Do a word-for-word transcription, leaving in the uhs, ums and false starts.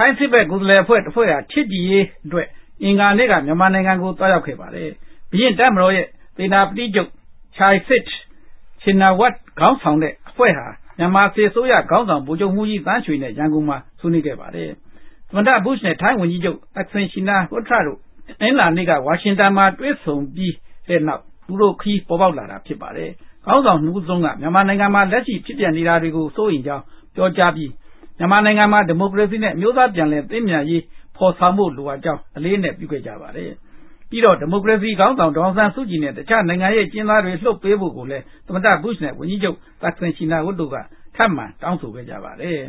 ထိုင်းစစ်ဘက်ကိုယ်စားလှယ်အဖွဲ့တစ်ဖွဲ့ဟာချစ်ကြည်ရေးအတွက်အင်္ဂါနေ့ကမြန်မာနိုင်ငံကိုတွားရောက်ခဲ့ပါတယ်။ဘုရင်တပ်မတော်ရဲ့သေနာပတိချုပ်ချိုင်ဆစ်ချင်နာဝတ်ခေါင်းဆောင်တဲ့အဖွဲ့ဟာမြန်မာစစ်အစိုးရခေါင်းဆောင်ဗိုလ်ချုပ်မှူးကြီးသန်းရွှေနဲ့ရန်ကုန်မှာဆွေးနွေးခဲ့ပါတယ်။သမ္မတဘုရှ်နဲ့ထိုင်းဝန်ကြီးချုပ်သက်ဆင်ရှင်နာဝတ်ထတို့အင်္ဂါနေ့ကဝါရှင်တန်မှာတွေ့ဆုံပြီးတဲ့နောက်သူတို့ခရီးပေါ်ပေါက်လာတာဖြစ်ပါတယ်။ခေါင်းဆောင်နှစ်ဦးစလုံးကမြန်မာနိုင်ငံမှာလက်ရှိဖြစ်ပျက်နေတာတွေကိုစိုးရိမ်ကြောင်းပြောကြားပြီးမြန်မာနိုင်ငံမှာဒီမိုကရေစီနဲ့မျိုးသားပြန်လည်သင့်မြတ်ရေးဖော်ဆောင်ဖို့လိုအပ်ကြောင်းအလေးနဲ့ပြုခဲ့ကြပါတယ်။ပြီးတော့ဒီမိုကရေစီခေါင်းဆောင်ဒေါ်အောင်ဆန်းစုကြည်နဲ့တခြားနိုင်ငံရဲ့ကျင်းသားတွေလှုပ်ပေးဖို့ကိုလည်းသမ္မတဘုရှ်နဲ့ဝန်ကြီးချုပ်သက်ဆင်ရှင်နာဝတ်တို့ကထပ်မံတောင်းဆိုခဲ့ကြပါတယ်